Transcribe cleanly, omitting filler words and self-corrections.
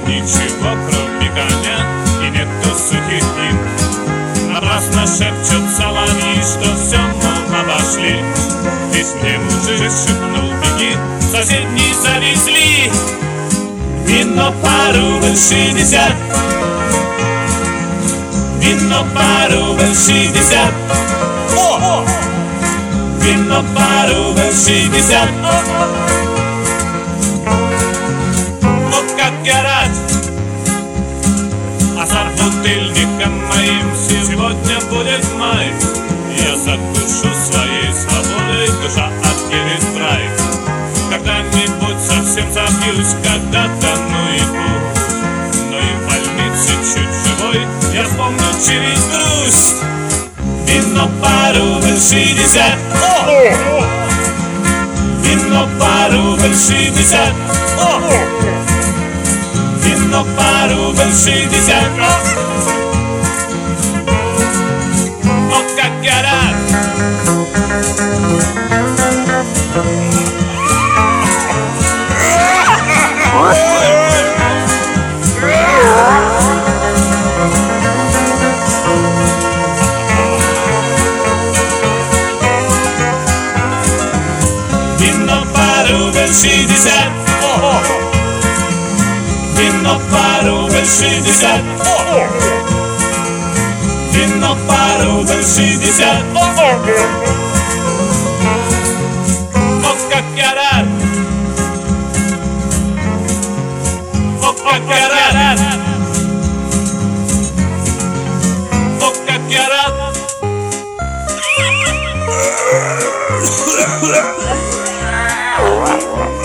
ничего кроме коня, и нету сухих дней. Напрасно шепчут соловьи, что все мы обошли. Лишь мне мужик шепнул: беги, соседние завезли вино по рубль 60. Вино по рубль 60. Вино по рубль 60. Вот как я рад, а за бутыльником моим сегодня будет май. Я закушу своей свободой, душа отделит в рай. Когда-нибудь совсем забьюсь, когда-то, ну и пусть. Но и в больнице чуть живой я вспомню через грусть. Вино по рубль 60. Вино по рубль 60. Вино по рубль 60. Вот как я рад. Вино по рубль 60. Вино по рубль 60. Вино по рубль 60. Вот как я рад. Вот как я рад. Вот как я рад.